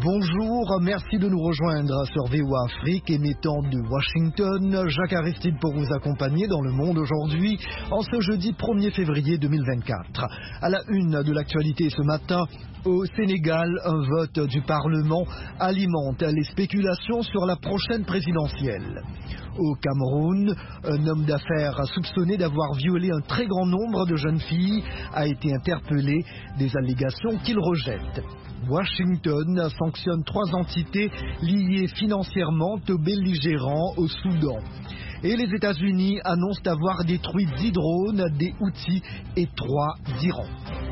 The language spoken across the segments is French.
Bonjour, merci de nous rejoindre sur VOA Afrique, émettant de Washington. Jacques Aristide pour vous accompagner dans le monde aujourd'hui, en ce jeudi 1er février 2024. À la une de l'actualité ce matin, au Sénégal, un vote du Parlement alimente les spéculations sur la prochaine présidentielle. Au Cameroun, un homme d'affaires soupçonné d'avoir violé un très grand nombre de jeunes filles a été interpellé, des allégations qu'il rejette. Washington sanctionne 3 entités liées financièrement aux belligérants au Soudan. Et les États-Unis annoncent avoir détruit 10 drones des Houthis et 3 d'Iran.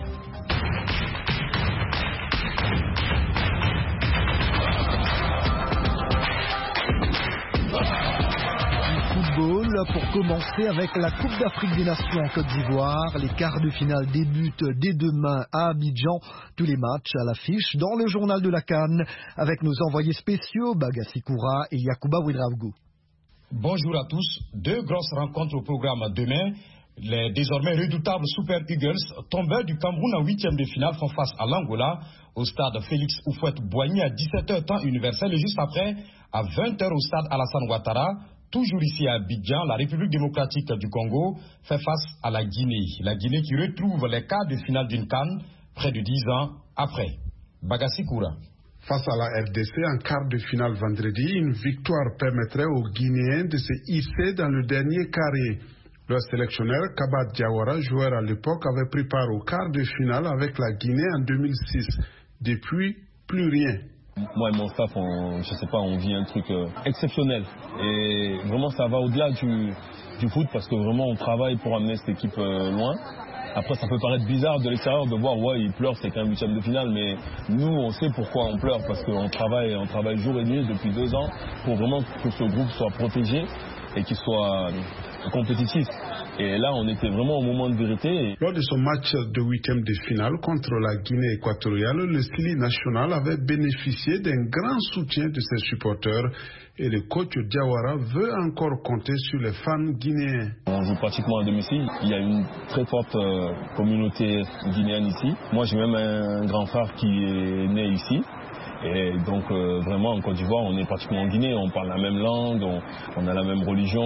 Pour commencer avec la Coupe d'Afrique des Nations en Côte d'Ivoire. Les quarts de finale débutent dès demain à Abidjan. Tous les matchs à l'affiche dans le journal de la CAN avec nos envoyés spéciaux Bagassi Koura et Yacouba Ouedraogo. Bonjour à tous. 2 grosses rencontres au programme demain. Les désormais redoutables Super Eagles, tombeurs du Cameroun en 8e de finale, font face à l'Angola au stade Félix Houphouët-Boigny à 17h temps universel et juste après à 20h au stade Alassane Ouattara. Toujours ici à Abidjan, la République démocratique du Congo fait face à la Guinée. La Guinée qui retrouve les quarts de finale d'une CAN près de 10 ans après. Bagassi Koura. Face à la RDC en quart de finale vendredi, une victoire permettrait aux Guinéens de se hisser dans le dernier carré. Leur sélectionneur, Kaba Diawara, joueur à l'époque, avait pris part au quart de finale avec la Guinée en 2006. Depuis, plus rien. Moi et mon staff, on vit un truc exceptionnel. Et vraiment, ça va au-delà du foot parce que vraiment, on travaille pour amener cette équipe loin. Après, ça peut paraître bizarre de l'extérieur de voir, ouais, ils pleurent, c'est qu'un 8e de finale, mais nous, on sait pourquoi on pleure parce qu'on travaille jour et nuit depuis 2 ans pour vraiment que ce groupe soit protégé et qu'il soit compétitif. Et là, on était vraiment au moment de vérité. Lors de son match de 8e de finale contre la Guinée équatoriale, le Stili national avait bénéficié d'un grand soutien de ses supporters et le coach Diawara veut encore compter sur les fans guinéens. On joue pratiquement à domicile. Il y a une très forte communauté guinéenne ici. Moi, j'ai même un grand frère qui est né ici. Et donc vraiment en Côte d'Ivoire, on est pratiquement en Guinée, on parle la même langue, on a la même religion,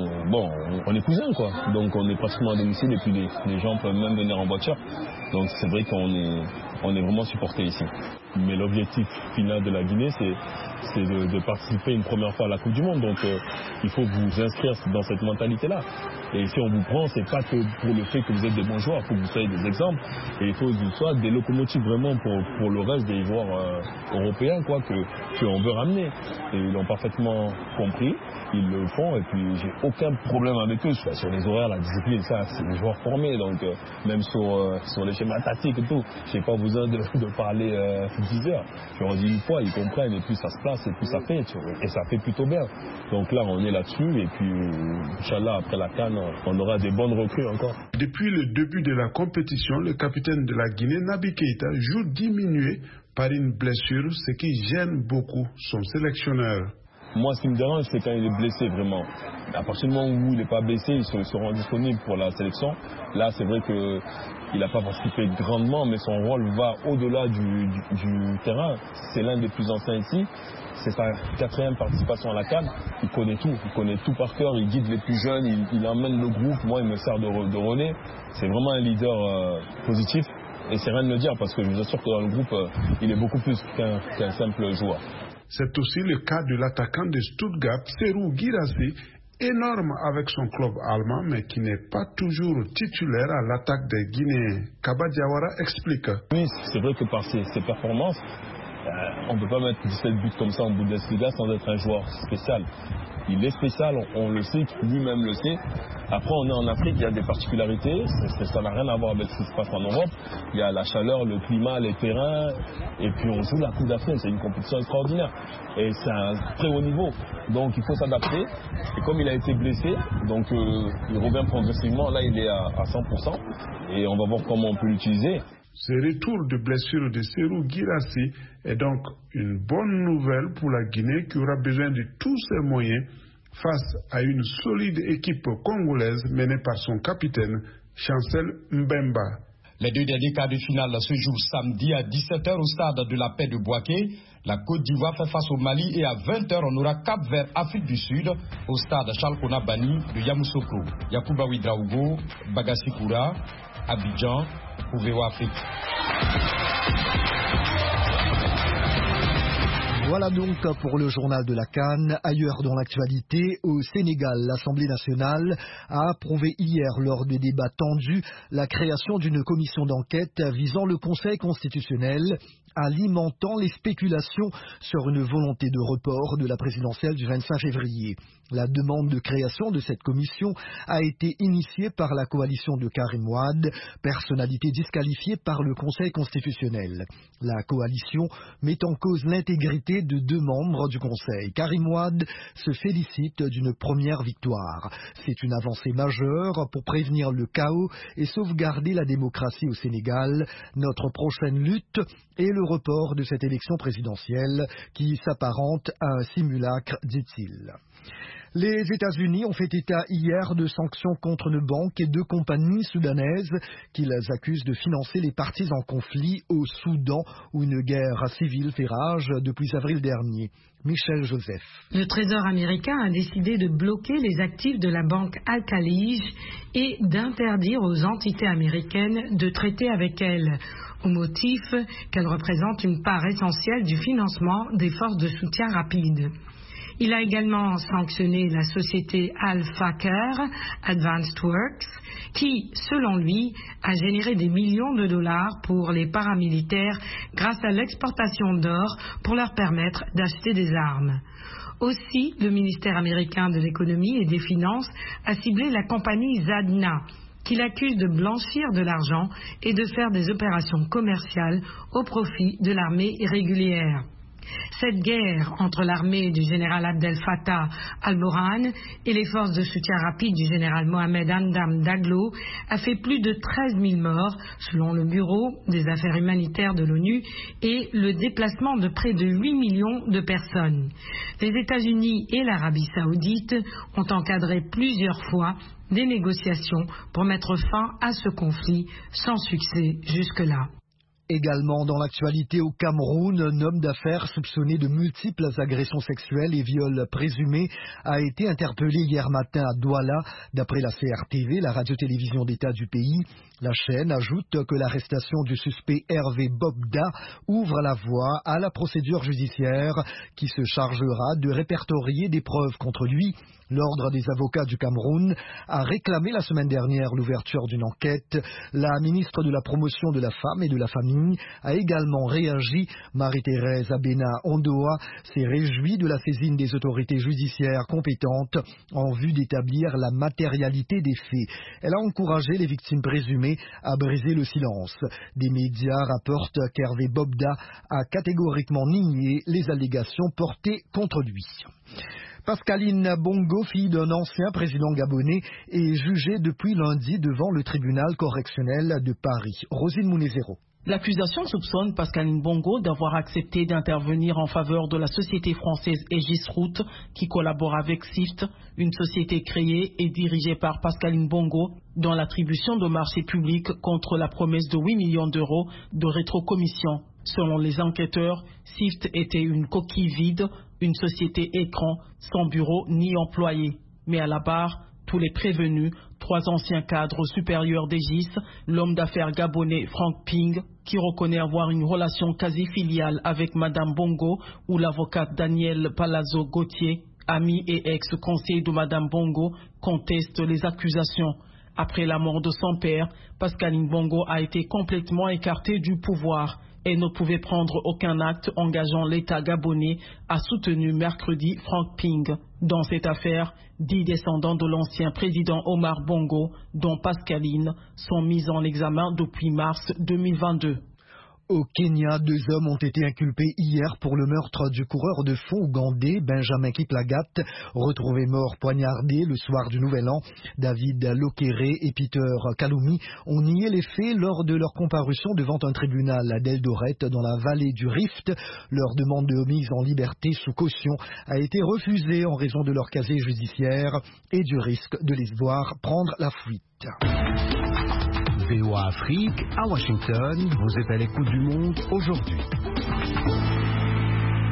on est cousins quoi. Donc on est pratiquement à domicile et puis les gens peuvent même venir en voiture. Donc c'est vrai qu'on est vraiment supportés ici. Mais l'objectif final de la Guinée, c'est de participer une première fois à la Coupe du Monde. Donc il faut vous inscrire dans cette mentalité-là. Et si on vous prend, c'est pas que pour le fait que vous êtes des bons joueurs, il faut que vous soyez des exemples. Et il faut que vous soyez des locomotives vraiment pour le reste des joueurs européens quoi, qu'on veut ramener. Et ils l'ont parfaitement compris, ils le font et puis j'ai aucun problème avec eux. Sur les horaires, la discipline, ça, c'est des joueurs formés. Donc même sur les schémas tactiques et tout, j'ai pas besoin de parler 10 heures. Je leur dis une fois, ils comprennent et puis ça se place et puis ça fait. Et ça fait plutôt bien. Donc là, on est là-dessus et puis Inch'Allah, après la CAN, on aura des bonnes recrues encore. Depuis le début de la compétition, le capitaine de la Guinée, Naby Keïta, joue diminué par une blessure, ce qui gêne beaucoup son sélectionneur. Moi, ce qui me dérange, c'est quand il est blessé, vraiment. À partir du moment où il n'est pas blessé, il se rend disponible pour la sélection. Là, c'est vrai qu'il n'a pas participé grandement, mais son rôle va au-delà du terrain. C'est l'un des plus anciens ici. C'est sa 4e participation à la CAN. Il connaît tout par cœur. Il guide les plus jeunes, il emmène le groupe. Moi, il me sert de relais. C'est vraiment un leader positif. Et c'est rien de le dire parce que je vous assure que dans le groupe, il est beaucoup plus qu'un simple joueur. C'est aussi le cas de l'attaquant de Stuttgart, Serhou Guirassy, énorme avec son club allemand, mais qui n'est pas toujours titulaire à l'attaque des Guinéens. Kaba Diawara explique. Oui, c'est vrai que par ses performances, on ne peut pas mettre 17 buts comme ça en Bundesliga sans être un joueur spécial. Il est spécial, on le sait, lui-même le sait. Après, on est en Afrique, il y a des particularités, ça n'a rien à voir avec ce qui se passe en Europe. Il y a la chaleur, le climat, les terrains, et puis on joue la Coupe d'Afrique, c'est une compétition extraordinaire. Et c'est un très haut niveau, donc il faut s'adapter. Et comme il a été blessé, donc il revient progressivement, là il est à 100%, et on va voir comment on peut l'utiliser. Ce retour de blessure de Serhou Guirassy est donc une bonne nouvelle pour la Guinée qui aura besoin de tous ses moyens face à une solide équipe congolaise menée par son capitaine Chancel Mbemba. Les 2 derniers quarts de finale se jouent samedi à 17h au stade de la Paix de Bouaké. La Côte d'Ivoire fait face au Mali et à 20h, on aura Cap-Vert, Afrique du Sud, au stade Charles Konan Banny de Yamoussoukro. Yakuba Ouedraogo, Bagassi Koura, Abidjan, pour VOA Afrique. Voilà donc pour le journal de la CAN. Ailleurs dans l'actualité, au Sénégal, l'Assemblée nationale a approuvé hier lors des débats tendus la création d'une commission d'enquête visant le Conseil constitutionnel, alimentant les spéculations sur une volonté de report de la présidentielle du 25 février. La demande de création de cette commission a été initiée par la coalition de Karim Wade, personnalité disqualifiée par le Conseil constitutionnel. La coalition met en cause l'intégrité de 2 membres du Conseil. Karim Wade se félicite d'une première victoire. C'est une avancée majeure pour prévenir le chaos et sauvegarder la démocratie au Sénégal. Notre prochaine lutte est le report de cette élection présidentielle qui s'apparente à un simulacre, dit-il. Les États-Unis ont fait état hier de sanctions contre une banque et 2 compagnies soudanaises qu'ils accusent de financer les partis en conflit au Soudan où une guerre civile fait rage depuis avril dernier. Michel Joseph. Le Trésor américain a décidé de bloquer les actifs de la banque Al-Khalij et d'interdire aux entités américaines de traiter avec elle, au motif qu'elle représente une part essentielle du financement des forces de soutien rapide. Il a également sanctionné la société Al-Fakr Advanced Works qui, selon lui, a généré des millions de dollars pour les paramilitaires grâce à l'exportation d'or pour leur permettre d'acheter des armes. Aussi, le ministère américain de l'économie et des finances a ciblé la compagnie Zadna, qu'il accuse de blanchir de l'argent et de faire des opérations commerciales au profit de l'armée régulière. Cette guerre entre l'armée du général Abdel Fattah al-Burhan et les forces de soutien rapide du général Mohamed Hamdan Daglo a fait plus de 13 000 morts, selon le Bureau des affaires humanitaires de l'ONU, et le déplacement de près de 8 millions de personnes. Les États-Unis et l'Arabie saoudite ont encadré plusieurs fois des négociations pour mettre fin à ce conflit, sans succès jusque-là. Également dans l'actualité au Cameroun, un homme d'affaires soupçonné de multiples agressions sexuelles et viols présumés a été interpellé hier matin à Douala, d'après la CRTV, la radio-télévision d'État du pays. La chaîne ajoute que l'arrestation du suspect Hervé Bobda ouvre la voie à la procédure judiciaire qui se chargera de répertorier des preuves contre lui. L'Ordre des avocats du Cameroun a réclamé la semaine dernière l'ouverture d'une enquête. La ministre de la Promotion de la Femme et de la Famille a également réagi. Marie-Thérèse Abena Ondoa s'est réjouie de la saisine des autorités judiciaires compétentes en vue d'établir la matérialité des faits. Elle a encouragé les victimes présumées à briser le silence. Des médias rapportent qu'Hervé Bobda a catégoriquement nié les allégations portées contre lui. Pascaline Bongo, fille d'un ancien président gabonais, est jugée depuis lundi devant le tribunal correctionnel de Paris. Rosine Mounezero. L'accusation soupçonne Pascaline Bongo d'avoir accepté d'intervenir en faveur de la société française Aegis Route qui collabore avec SIFT, une société créée et dirigée par Pascaline Bongo dans l'attribution de marchés publics contre la promesse de 8 millions d'euros de rétrocommission. Selon les enquêteurs, SIFT était une coquille vide, une société écran sans bureau ni employé. Mais à la barre, tous les prévenus, 3 anciens cadres supérieurs d'Aegis, l'homme d'affaires gabonais Frank Ping, qui reconnaît avoir une relation quasi filiale avec Madame Bongo, ou l'avocate Daniel Palazzo Gauthier, ami et ex-conseiller de Madame Bongo, contestent les accusations. Après la mort de son père, Pascaline Bongo a été complètement écartée du pouvoir et ne pouvait prendre aucun acte engageant l'État gabonais, a soutenu mercredi Frank Ping. Dans cette affaire, 10 descendants de l'ancien président Omar Bongo, dont Pascaline, sont mis en examen depuis mars 2022. Au Kenya, 2 hommes ont été inculpés hier pour le meurtre du coureur de fond ougandais Benjamin Kiplagat, retrouvé mort poignardé le soir du Nouvel An. David Lokere et Peter Kalumi ont nié les faits lors de leur comparution devant un tribunal d'Eldoret dans la vallée du Rift. Leur demande de mise en liberté sous caution a été refusée en raison de leur casier judiciaire et du risque de les voir prendre la fuite. VOA Afrique, à Washington, vous êtes à l'écoute du monde aujourd'hui.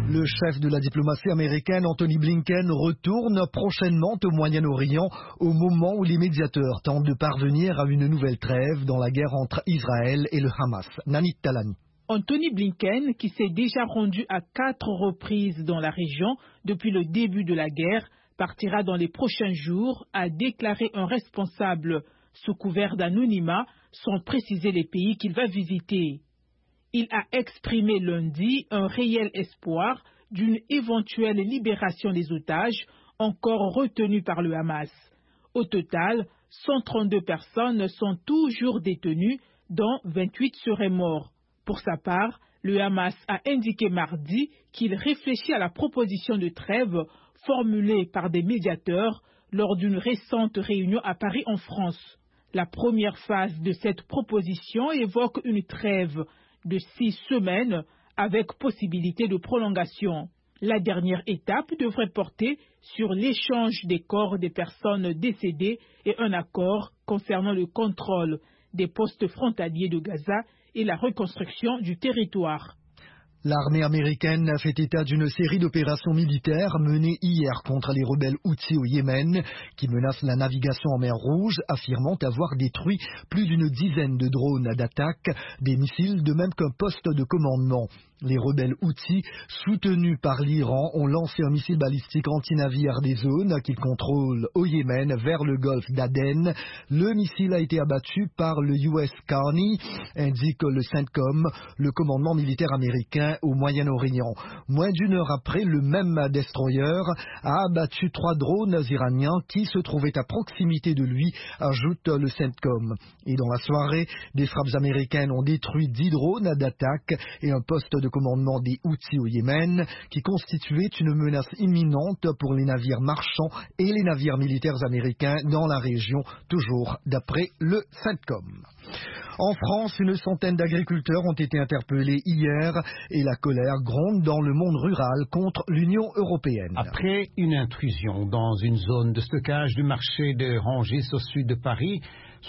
Le chef de la diplomatie américaine, Anthony Blinken, retourne prochainement au Moyen-Orient au moment où les médiateurs tentent de parvenir à une nouvelle trêve dans la guerre entre Israël et le Hamas. Nanit Talani. Anthony Blinken, qui s'est déjà rendu à 4 reprises dans la région depuis le début de la guerre, partira dans les prochains jours, a déclaré un responsable sous couvert d'anonymat sans préciser les pays qu'il va visiter. Il a exprimé lundi un réel espoir d'une éventuelle libération des otages encore retenus par le Hamas. Au total, 132 personnes sont toujours détenues, dont 28 seraient morts. Pour sa part, le Hamas a indiqué mardi qu'il réfléchit à la proposition de trêve formulée par des médiateurs lors d'une récente réunion à Paris en France. La première phase de cette proposition évoque une trêve de 6 semaines avec possibilité de prolongation. La dernière étape devrait porter sur l'échange des corps des personnes décédées et un accord concernant le contrôle des postes frontaliers de Gaza et la reconstruction du territoire. L'armée américaine a fait état d'une série d'opérations militaires menées hier contre les rebelles Houthis au Yémen qui menacent la navigation en mer Rouge, affirmant avoir détruit plus d'une dizaine de drones d'attaque, des missiles de même qu'un poste de commandement. Les rebelles Houthis, soutenus par l'Iran, ont lancé un missile balistique anti-navire des zones qu'ils contrôlent au Yémen vers le golfe d'Aden. Le missile a été abattu par le US Army, indique le CENTCOM, le commandement militaire américain au Moyen-Orient. Moins d'une heure après, le même destroyer a abattu 3 drones iraniens qui se trouvaient à proximité de lui, ajoute le CENTCOM. Et dans la soirée, des frappes américaines ont détruit 10 drones d'attaque et un poste de commandement des Houthis au Yémen, qui constituait une menace imminente pour les navires marchands et les navires militaires américains dans la région, toujours d'après le CENTCOM. En France, une centaine d'agriculteurs ont été interpellés hier et la colère gronde dans le monde rural contre l'Union européenne. Après une intrusion dans une zone de stockage du marché de Rungis au sud de Paris,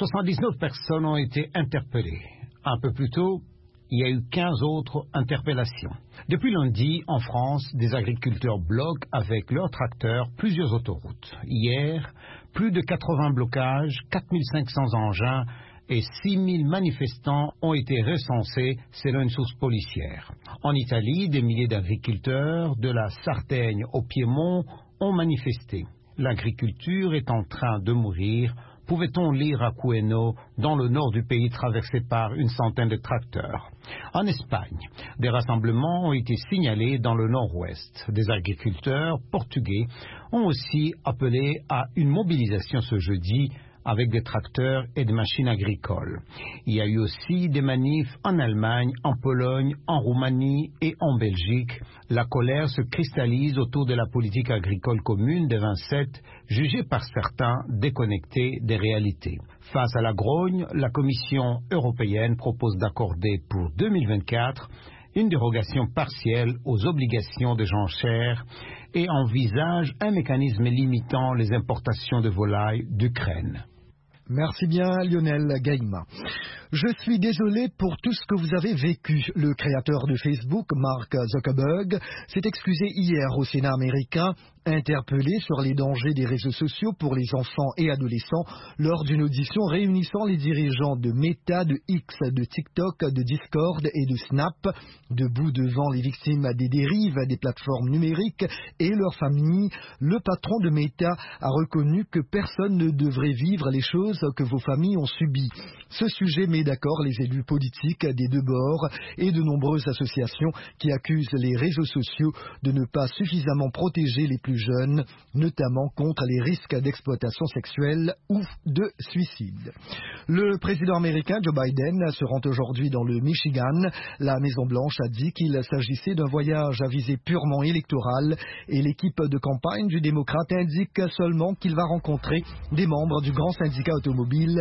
79 personnes ont été interpellées. Un peu plus tôt, il y a eu 15 autres interpellations. Depuis lundi, en France, des agriculteurs bloquent avec leurs tracteurs plusieurs autoroutes. Hier, plus de 80 blocages, 4500 engins et 6000 manifestants ont été recensés selon une source policière. En Italie, des milliers d'agriculteurs de la Sardaigne au Piémont ont manifesté. L'agriculture est en train de mourir, pouvait-on lire à Cueno, dans le nord du pays traversé par une centaine de tracteurs. En Espagne, des rassemblements ont été signalés dans le nord-ouest. Des agriculteurs portugais ont aussi appelé à une mobilisation ce jeudi avec des tracteurs et des machines agricoles. Il y a eu aussi des manifs en Allemagne, en Pologne, en Roumanie et en Belgique. La colère se cristallise autour de la politique agricole commune des 27, jugée par certains déconnectée des réalités. Face à la grogne, la Commission européenne propose d'accorder pour 2024 une dérogation partielle aux obligations de jachère et envisage un mécanisme limitant les importations de volailles d'Ukraine. Merci bien Lionel Gaïma. Je suis désolé pour tout ce que vous avez vécu. Le créateur de Facebook, Mark Zuckerberg, s'est excusé hier au Sénat américain, interpellé sur les dangers des réseaux sociaux pour les enfants et adolescents lors d'une audition réunissant les dirigeants de Meta, de X, de TikTok, de Discord et de Snap, debout devant les victimes des dérives des plateformes numériques et leurs familles. Le patron de Meta a reconnu que personne ne devrait vivre les choses que vos familles ont subies. Ce sujet met d'accord les élus politiques des deux bords et de nombreuses associations qui accusent les réseaux sociaux de ne pas suffisamment protéger les plus jeunes, notamment contre les risques d'exploitation sexuelle ou de suicide. Le président américain Joe Biden se rend aujourd'hui dans le Michigan. La Maison-Blanche a dit qu'il s'agissait d'un voyage à visée purement électorale et l'équipe de campagne du démocrate indique seulement qu'il va rencontrer des membres du grand syndicat automobile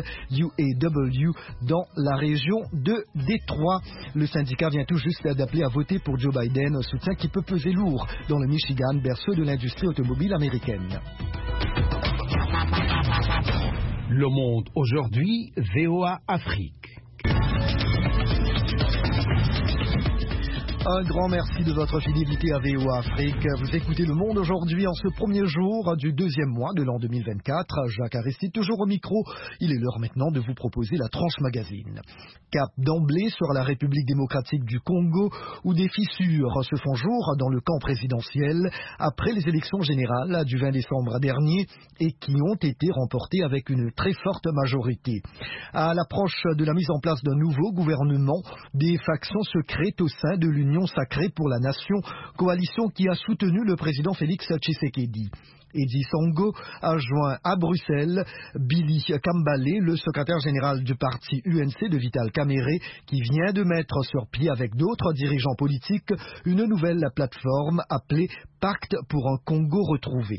UAW dans la région de Détroit. Le syndicat vient tout juste d'appeler à voter pour Joe Biden, un soutien qui peut peser lourd dans le Michigan, berceau de l'industrie automobile américaine. Le Monde aujourd'hui, VOA Afrique. Un grand merci de votre fidélité à VOA Afrique. Vous écoutez Le Monde aujourd'hui en ce premier jour du deuxième mois de l'an 2024. Jacques Aristide toujours au micro. Il est l'heure maintenant de vous proposer la tranche magazine. Cap d'emblée sur la République démocratique du Congo où des fissures se font jour dans le camp présidentiel après les élections générales du 20 décembre dernier et qui ont été remportées avec une très forte majorité. À l'approche de la mise en place d'un nouveau gouvernement, des factions se créent au sein de l'Union sacrée pour la nation, coalition qui a soutenu le président Félix Tshisekedi. Edi Songo a joint à Bruxelles Billy Kambale, le secrétaire général du parti UNC de Vital Kamerhe, qui vient de mettre sur pied avec d'autres dirigeants politiques une nouvelle plateforme appelée Pacte pour un Congo retrouvé.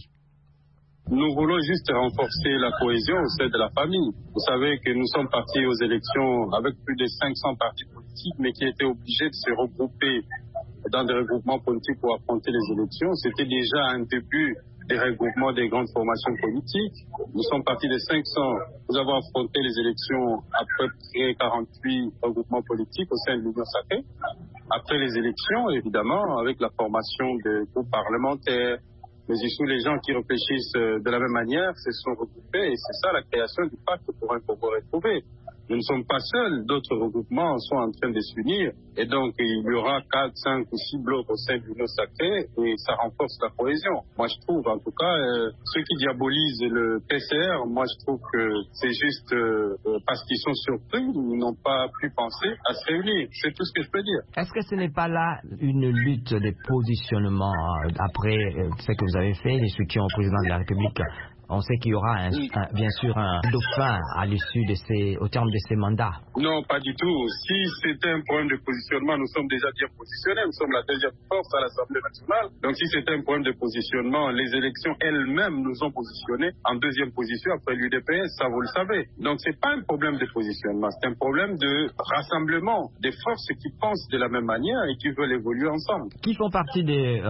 Nous voulons juste renforcer la cohésion au sein de la famille. Vous savez que nous sommes partis aux élections avec plus de 500 partis politiques, mais qui étaient obligés de se regrouper dans des regroupements politiques pour affronter les élections. C'était déjà un début des regroupements des grandes formations politiques. Nous sommes partis de 500. Nous avons affronté les élections à peu près 48 regroupements politiques au sein de l'Union sacrée. Après les élections, évidemment, avec la formation des groupes parlementaires, mais surtout les gens qui réfléchissent de la même manière se sont regroupés et c'est ça la création du pacte pour un Congo retrouvé. Nous ne sommes pas seuls, d'autres regroupements sont en train de s'unir et donc il y aura 4, 5 ou 6 blocs au sein de l'Union sacrée et ça renforce la cohésion. Moi je trouve en tout cas, ceux qui diabolisent le PCR, moi je trouve que c'est juste parce qu'ils sont surpris, ils n'ont pas pu penser à se réunir. C'est tout ce que je peux dire. Est-ce que ce n'est pas là une lutte de positionnement après ce que vous avez fait, les soutiens au président de la République? On sait qu'il y aura bien sûr un dauphin à l'issue au terme de ces mandats. Non, pas du tout. Si c'était un problème de positionnement, nous sommes déjà bien positionnés. Nous sommes la deuxième force à l'Assemblée nationale. Donc si c'était un problème de positionnement, les élections elles-mêmes nous ont positionnés en deuxième position après l'UDPS, ça vous le savez. Donc c'est pas un problème de positionnement, c'est un problème de rassemblement des forces qui pensent de la même manière et qui veulent évoluer ensemble. Qui font partie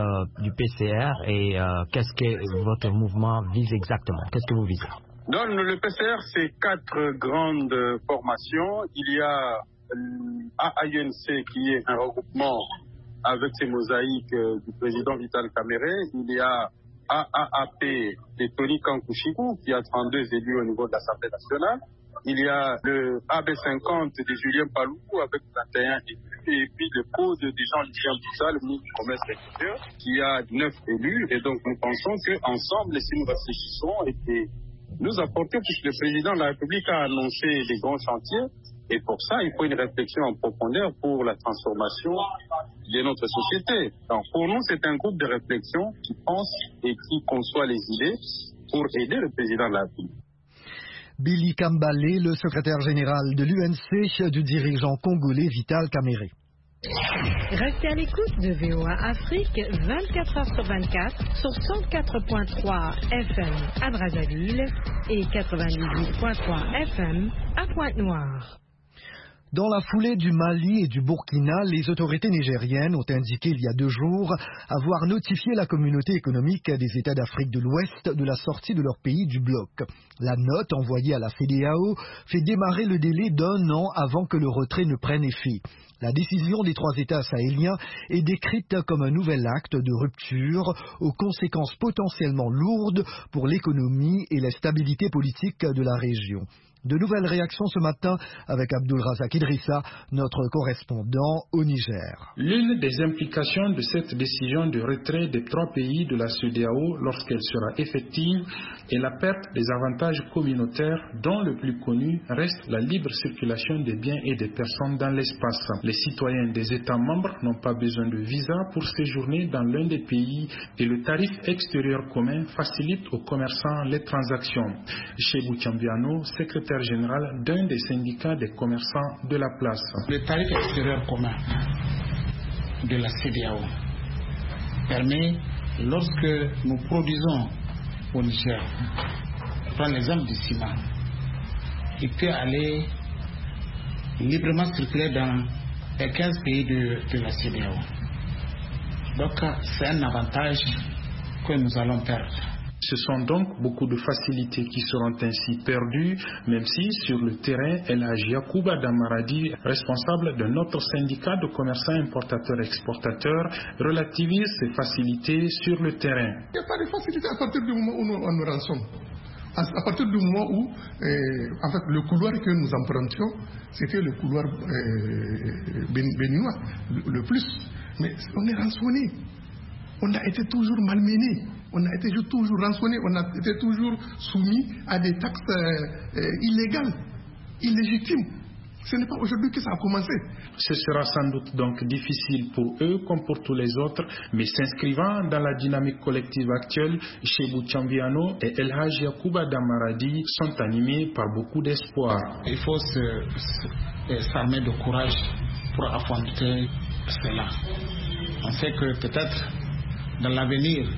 du PCR et qu'est-ce que votre mouvement vise exactement? Qu'est-ce que vous visez? Dans le PCR, c'est 4 grandes formations. Il y a AAUNC qui est un regroupement avec ses mosaïques du président Vital Kamerhe. Il y a AAAP de Tony Kankushiku qui a 32 élus au niveau de l'Assemblée nationale. Il y a le AB50 de Julien Paluku avec 21 élus. Et puis le code de Jean-Lucien Boussa, le ministre du Commerce extérieur, qui a 9 élus. Et donc nous pensons qu'ensemble, si nous réfléchissons et que nous apportons, puisque le président de la République a annoncé des grands chantiers, et pour ça, il faut une réflexion en profondeur pour la transformation de notre société. Donc pour nous, c'est un groupe de réflexion qui pense et qui conçoit les idées pour aider le président de la République. Billy Kambale, le secrétaire général de l'UNC du dirigeant congolais Vital Kamerhe. Restez à l'écoute de VOA Afrique 24 heures sur 24 sur 104.3 FM à Brazzaville et 98.3 FM à Pointe-Noire. Dans la foulée du Mali et du Burkina, les autorités nigériennes ont indiqué il y a 2 jours avoir notifié la communauté économique des États d'Afrique de l'Ouest de la sortie de leur pays du bloc. La note envoyée à la CEDEAO fait démarrer le délai d'1 an avant que le retrait ne prenne effet. La décision des 3 États sahéliens est décrite comme un nouvel acte de rupture aux conséquences potentiellement lourdes pour l'économie et la stabilité politique de la région. De nouvelles réactions ce matin avec Abdulrazak Idrissa, notre correspondant au Niger. L'une des implications de cette décision de retrait des 3 pays de la CEDEAO lorsqu'elle sera effective est la perte des avantages communautaires dont le plus connu reste la libre circulation des biens et des personnes dans l'espace. Les citoyens des États membres n'ont pas besoin de visa pour séjourner dans l'un des pays et le tarif extérieur commun facilite aux commerçants les transactions. Chez Boutiambiano, secrétaire général d'un des syndicats des commerçants de la place. Le tarif extérieur commun de la CEDEAO permet, lorsque nous produisons au Niger, prends l'exemple du ciment, il peut aller librement circuler dans les 15 pays de la CEDEAO. Donc c'est un avantage que nous allons perdre. Ce sont donc beaucoup de facilités qui seront ainsi perdues, même si sur le terrain, El Hadji Yacouba Damaradi, responsable de notre syndicat de commerçants importateurs-exportateurs, relativise ces facilités sur le terrain. Il n'y a pas de facilité à partir du moment où on nous rançonne. À partir du moment où, en fait, le couloir que nous empruntions, c'était le couloir béninois, le plus. Mais on est rançonné. On a été toujours malmené. On a été toujours rançonné. On a été toujours soumis à des taxes illégales, illégitimes. Ce n'est pas aujourd'hui que ça a commencé. Ce sera sans doute donc difficile pour eux comme pour tous les autres, mais s'inscrivant dans la dynamique collective actuelle, Chebou Chambiano et El Hadji Yacouba Damaradi sont animés par beaucoup d'espoir. Il faut s'armer de courage pour affronter cela. On sait que peut-être dans l'avenir,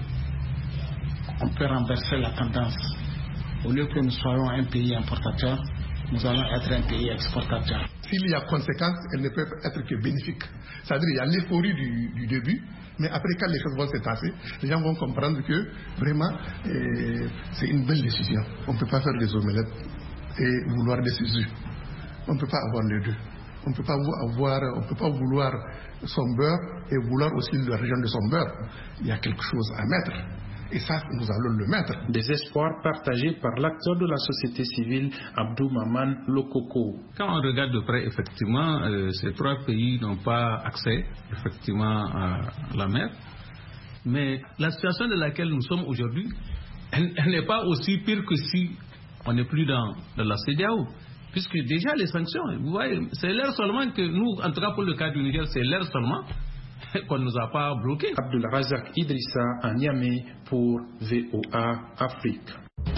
on peut renverser la tendance. Au lieu que nous soyons un pays importateur, nous allons être un pays exportateur. S'il y a conséquences, elles ne peuvent être que bénéfiques. C'est-à-dire qu'il y a l'euphorie du début, mais après, quand les choses vont se passer, les gens vont comprendre que vraiment, c'est une belle décision. On ne peut pas faire des omelettes et vouloir des œufs. On ne peut pas avoir les deux. On ne peut pas vouloir son beurre et vouloir aussi l'argent de son beurre. Il y a quelque chose à mettre. Et ça, nous allons le mettre. Des espoirs partagés par l'acteur de la société civile, Abdou Maman Lokoko. Quand on regarde de près, effectivement, ces trois pays n'ont pas accès, effectivement, à la mer. Mais la situation dans laquelle nous sommes aujourd'hui, elle n'est pas aussi pire que si on n'est plus dans la CEDEAO. Puisque déjà les sanctions, vous voyez, c'est l'air seulement que nous, en tout cas pour le cas du Niger, c'est l'air seulement qu'on ne nous a pas bloqué. Abdul Razak Idrissa à Niamey pour VOA Afrique.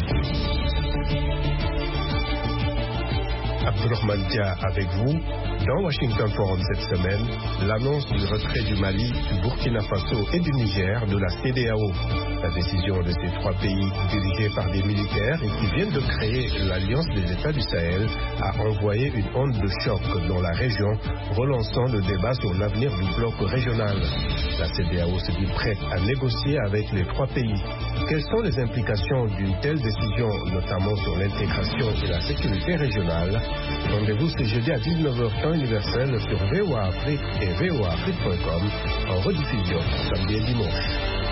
Abdourahmane Dia avec vous. Dans Washington Forum cette semaine, l'annonce du retrait du Mali, du Burkina Faso et du Niger de la CEDEAO. La décision de ces trois pays dirigés par des militaires et qui viennent de créer l'Alliance des États du Sahel a envoyé une onde de choc dans la région, relançant le débat sur l'avenir du bloc régional. La CEDEAO se dit prête à négocier avec les trois pays. Quelles sont les implications d'une telle décision, notamment sur l'intégration et la sécurité régionale? Rendez-vous ce jeudi à 19h temps universel sur VOA Afrique et voaafrique.com en rediffusion samedi et dimanche.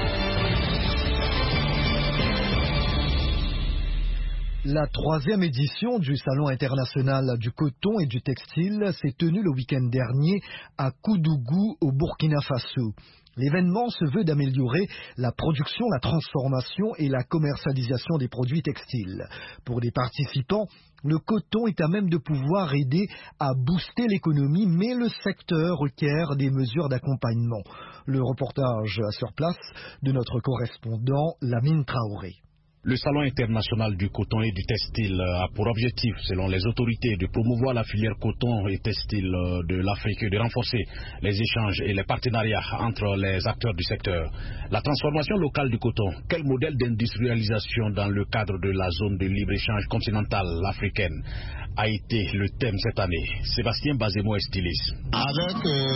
La troisième édition du Salon international du coton et du textile s'est tenue le week-end dernier à Koudougou au Burkina Faso. L'événement se veut d'améliorer la production, la transformation et la commercialisation des produits textiles. Pour les participants, le coton est à même de pouvoir aider à booster l'économie, mais le secteur requiert des mesures d'accompagnement. Le reportage sur place de notre correspondant Lamine Traoré. Le Salon international du coton et du textile a pour objectif, selon les autorités, de promouvoir la filière coton et textile de l'Afrique et de renforcer les échanges et les partenariats entre les acteurs du secteur. La transformation locale du coton, quel modèle d'industrialisation dans le cadre de la zone de libre-échange continentale africaine a été le thème cette année. Sébastien Bazemo est styliste. Avec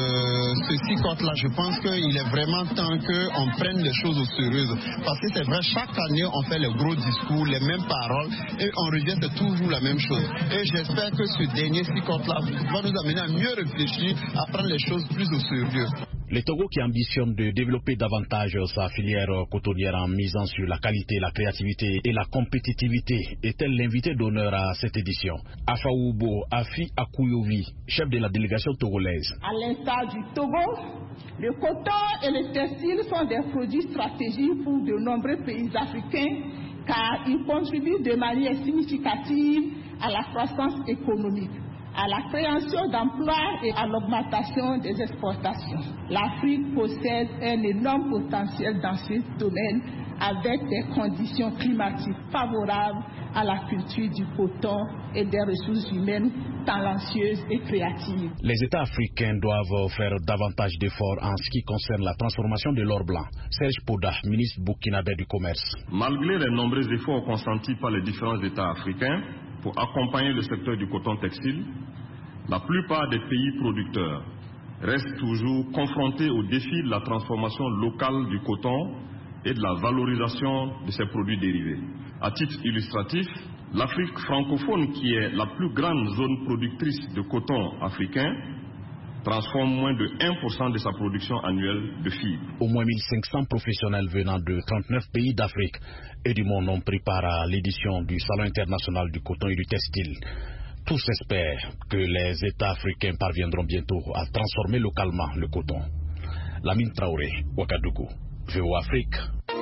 ce compte-là, je pense qu'il est vraiment temps qu'on prenne les choses au sérieux. Parce que c'est vrai, chaque année, on fait les gros discours, les mêmes paroles, et on revient, c'est toujours la même chose. Et j'espère que ce dernier compte-là va nous amener à mieux réfléchir, à prendre les choses plus au sérieux. Le Togo qui ambitionne de développer davantage sa filière cotonnière en misant sur la qualité, la créativité et la compétitivité est-elle l'invité d'honneur à cette édition? Afaoubo Afi Akouyovi, chef de la délégation togolaise. À l'instar du Togo, le coton et le textile sont des produits stratégiques pour de nombreux pays africains car ils contribuent de manière significative à la croissance économique, à la création d'emplois et à l'augmentation des exportations. L'Afrique possède un énorme potentiel dans ce domaine avec des conditions climatiques favorables à la culture du coton et des ressources humaines talentueuses et créatives. Les États africains doivent faire davantage d'efforts en ce qui concerne la transformation de l'or blanc. Serge Poda, ministre burkinabé du Commerce. Malgré les nombreux efforts consentis par les différents États africains pour accompagner le secteur du coton textile, la plupart des pays producteurs restent toujours confrontés au défi de la transformation locale du coton et de la valorisation de ses produits dérivés. À titre illustratif, l'Afrique francophone, qui est la plus grande zone productrice de coton africain, transforme moins de 1% de sa production annuelle de fibres. Au moins 1500 professionnels venant de 39 pays d'Afrique et du monde ont pris part à l'édition du Salon international du coton et du textile. Tous espèrent que les États africains parviendront bientôt à transformer localement le coton. Lamine Traoré, Ouagadougou, VOA Afrique.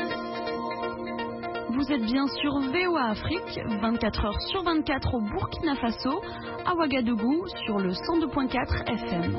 Vous êtes bien sur VOA Afrique, 24 heures sur 24 au Burkina Faso, à Ouagadougou, sur le 102.4 FM.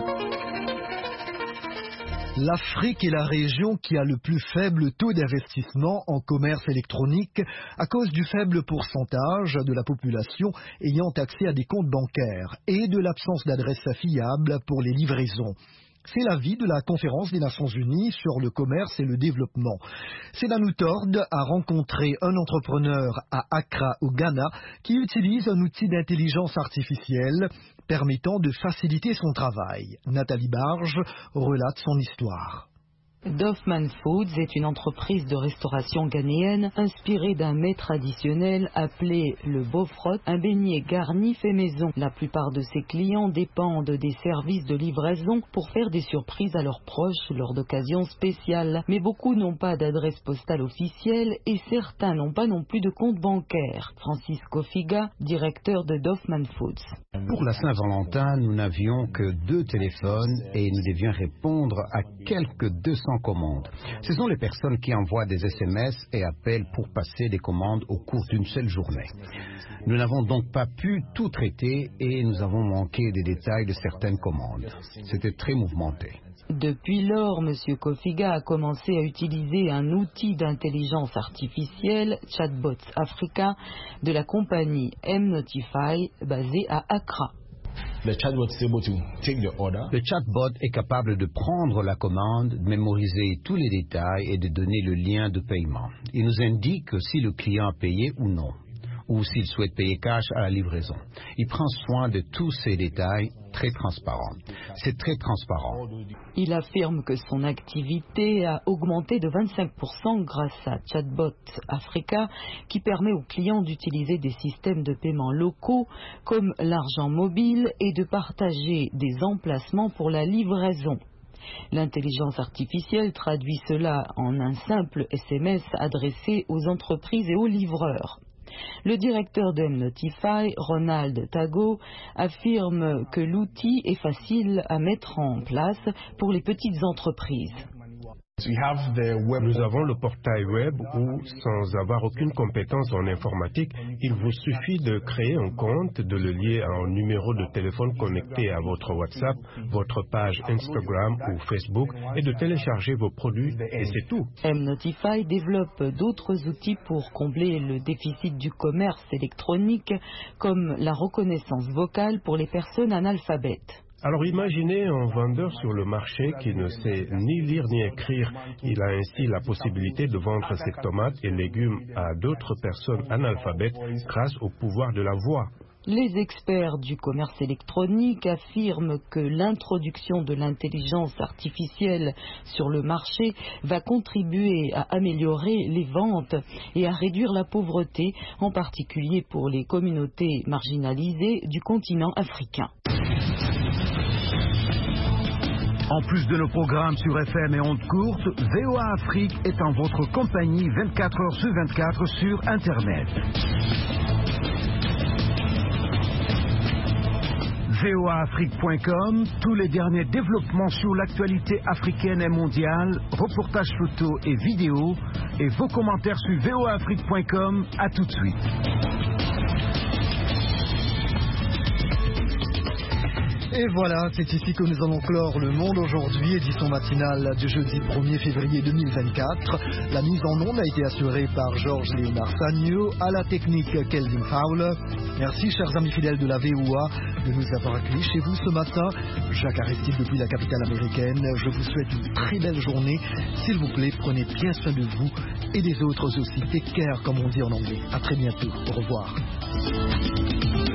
L'Afrique est la région qui a le plus faible taux d'investissement en commerce électronique à cause du faible pourcentage de la population ayant accès à des comptes bancaires et de l'absence d'adresses fiables pour les livraisons. C'est l'avis de la Conférence des Nations Unies sur le commerce et le développement. Sedanou Tord a rencontré un entrepreneur à Accra, au Ghana, qui utilise un outil d'intelligence artificielle permettant de faciliter son travail. Nathalie Barge relate son histoire. Doffman Foods est une entreprise de restauration ghanéenne inspirée d'un mets traditionnel appelé le bofrot, un beignet garni fait maison. La plupart de ses clients dépendent des services de livraison pour faire des surprises à leurs proches lors d'occasions spéciales. Mais beaucoup n'ont pas d'adresse postale officielle et certains n'ont pas non plus de compte bancaire. Francisco Figa, directeur de Doffman Foods. Pour la Saint-Valentin, nous n'avions que 2 téléphones et nous devions répondre à quelques 200 commandes. Ce sont les personnes qui envoient des SMS et appellent pour passer des commandes au cours d'une seule journée. Nous n'avons donc pas pu tout traiter et nous avons manqué des détails de certaines commandes. C'était très mouvementé. Depuis lors, M. Kofiga a commencé à utiliser un outil d'intelligence artificielle, Chatbots Africa, de la compagnie M-Notify, basée à Accra. Le chatbot est capable de prendre la commande, de mémoriser tous les détails et de donner le lien de paiement. Il nous indique si le client a payé ou non, ou s'il souhaite payer cash à la livraison. Il prend soin de tous ces détails, très transparents. C'est très transparent. Il affirme que son activité a augmenté de 25% grâce à Chatbot Africa, qui permet aux clients d'utiliser des systèmes de paiement locaux comme l'argent mobile et de partager des emplacements pour la livraison. L'intelligence artificielle traduit cela en un simple SMS adressé aux entreprises et aux livreurs. Le directeur de M-Notify, Ronald Tago, affirme que l'outil est facile à mettre en place pour les petites entreprises. Nous avons le portail web où, sans avoir aucune compétence en informatique, il vous suffit de créer un compte, de le lier à un numéro de téléphone connecté à votre WhatsApp, votre page Instagram ou Facebook et de télécharger vos produits et c'est tout. M-Notify développe d'autres outils pour combler le déficit du commerce électronique, comme la reconnaissance vocale pour les personnes analphabètes. Alors imaginez un vendeur sur le marché qui ne sait ni lire ni écrire. Il a ainsi la possibilité de vendre ses tomates et légumes à d'autres personnes analphabètes grâce au pouvoir de la voix. Les experts du commerce électronique affirment que l'introduction de l'intelligence artificielle sur le marché va contribuer à améliorer les ventes et à réduire la pauvreté, en particulier pour les communautés marginalisées du continent africain. En plus de nos programmes sur FM et ondes courtes, VOA Afrique est en votre compagnie 24 heures sur 24 sur Internet. voaafrique.com, tous les derniers développements sur l'actualité africaine et mondiale, reportages photos et vidéos, et vos commentaires sur voaafrique.com. À tout de suite. Et voilà, c'est ici que nous allons clore le Monde aujourd'hui, édition matinale du jeudi 1er février 2024. La mise en onde a été assurée par Georges Léonard Sagno, à la technique Kelvin Fowler. Merci, chers amis fidèles de la VOA, de nous avoir accueillis chez vous ce matin. Jacques Aristide depuis la capitale américaine. Je vous souhaite une très belle journée. S'il vous plaît, prenez bien soin de vous et des autres aussi. Take care, comme on dit en anglais. À très bientôt. Au revoir.